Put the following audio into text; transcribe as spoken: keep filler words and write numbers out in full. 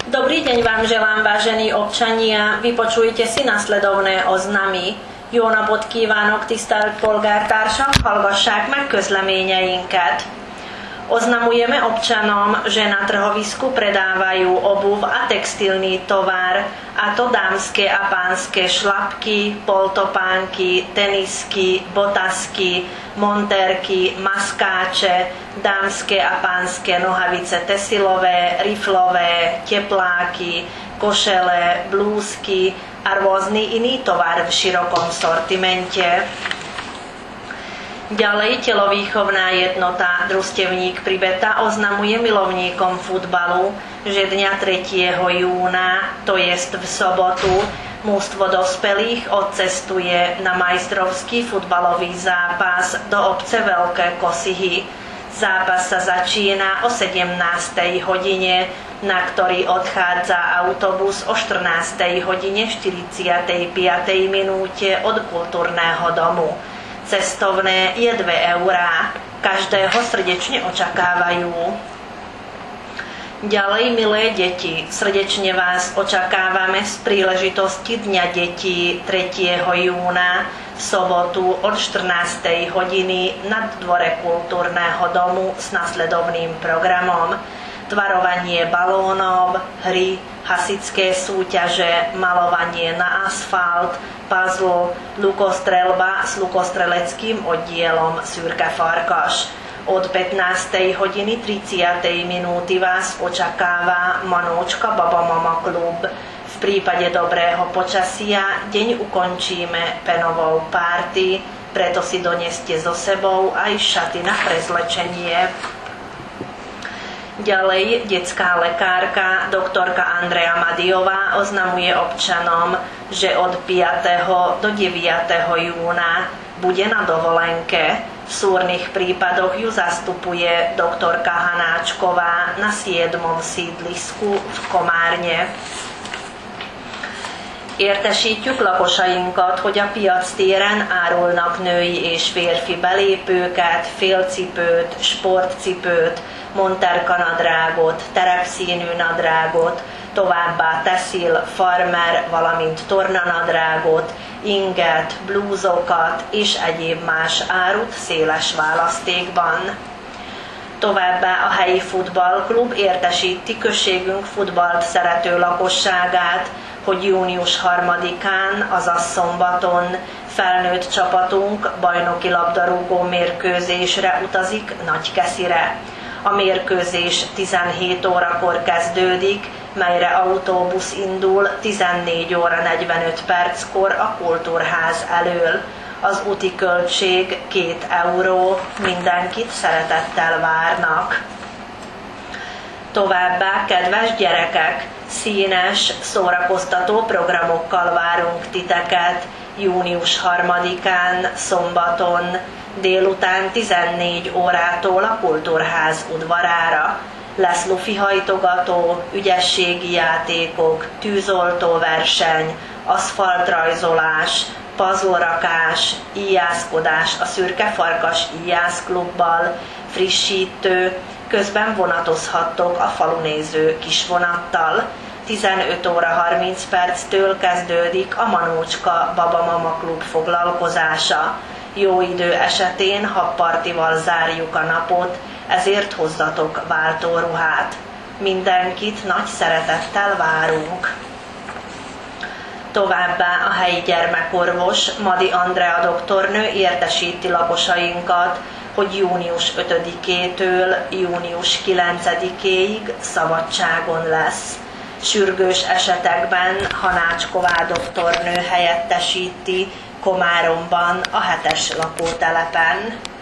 Dobrý deň vám želám, vážení občania. Vypočujte si nasledovné oznamy. Jó napot kívánok, tisztelt polgártársak, hallgassák meg közleményeinket. Oznamujeme občanom, že na trhovisku predávajú obuv a textilný tovar, a to dámske a pánske šlapky, poltopánky, tenisky, botasky, montérky, maskáče, dámske a pánske nohavice tesilové, riflové, tepláky, košele, blúzky a rôzny iný tovar v širokom sortimente. Ďalej telovýchovná jednota Družstevník Pribeta oznamuje milovníkom futbalu, že dňa tretieho júna, to jest v sobotu, mužstvo dospelých odcestuje na majstrovský futbalový zápas do obce Veľké Kosihy. Zápas sa začína o sedemnástej hodine, na ktorý odchádza autobus o štrnástej hodine štyridsiatej piatej minúte od kultúrneho domu. Cestovné je dve eurá. Každého srdečne očakávajú. Ďalej, milé deti, srdečne vás očakávame z príležitosti Dňa detí tretieho júna v sobotu od štrnástej hodiny na dvore kultúrneho domu s nasledovným programom: tvarovanie balónov, hry, hasičské súťaže, malovanie na asfalt, puzzle, lukostrelba s lukostreleckým oddielom Szürke Farkas. Od pätnástej hodiny tridsiatej minúty vás očakáva Manóčka Baba Mama klub. V prípade dobrého počasia deň ukončíme penovou párty, preto si doneste so sebou aj šaty na prezlečenie. Ďalej, detská lekárka, doktorka Andrea Madiová oznamuje občanom, že od piateho do deviateho júna bude na dovolenke. V súrnych prípadoch ju zastupuje doktorka Hanáčková na siedmom sídlisku v Komárne. Értesítjük lakosainkat, hogy a piactéren árulnak női és férfi belépőket, félcipőt, sportcipőt, monterkanadrágot, terepszínű nadrágot, továbbá teszil, farmer, valamint tornanadrágot, inget, blúzokat és egyéb más árut széles választékban. Továbbá a helyi futballklub értesíti községünk futballt szerető lakosságát, hogy június harmadikán, azaz szombaton felnőtt csapatunk bajnoki labdarúgó mérkőzésre utazik Nagykeszire. A mérkőzés tizenhét órakor kezdődik, melyre autóbusz indul tizennégy óra negyvenöt perckor a Kultúrház elől. Az úti költség két euró, mindenkit szeretettel várnak. Továbbá, kedves gyerekek, színes, szórakoztató programokkal várunk titeket június harmadikán, szombaton, délután tizennégy órától a Kultúrház udvarára. Lesz lufihajtogató, ügyességi játékok, tűzoltóverseny, aszfaltrajzolás, puzzlerakás, íjászkodás a Szürke Farkas íjászklubbal, frissítő, közben vonatozhattok a falunéző kisvonattal. tizenöt óra harminc perctől kezdődik a Manócska Baba Mama klub foglalkozása. Jó idő esetén habpartival zárjuk a napot, ezért hozzatok váltóruhát. Mindenkit nagy szeretettel várunk. Továbbá a helyi gyermekorvos, Madi Andrea doktornő értesíti lakosainkat, hogy június ötödikétől június kilencedikéig szabadságon lesz. Sürgős esetekben Hanácsková doktornő helyettesíti Komáromban a hetes lakótelepen.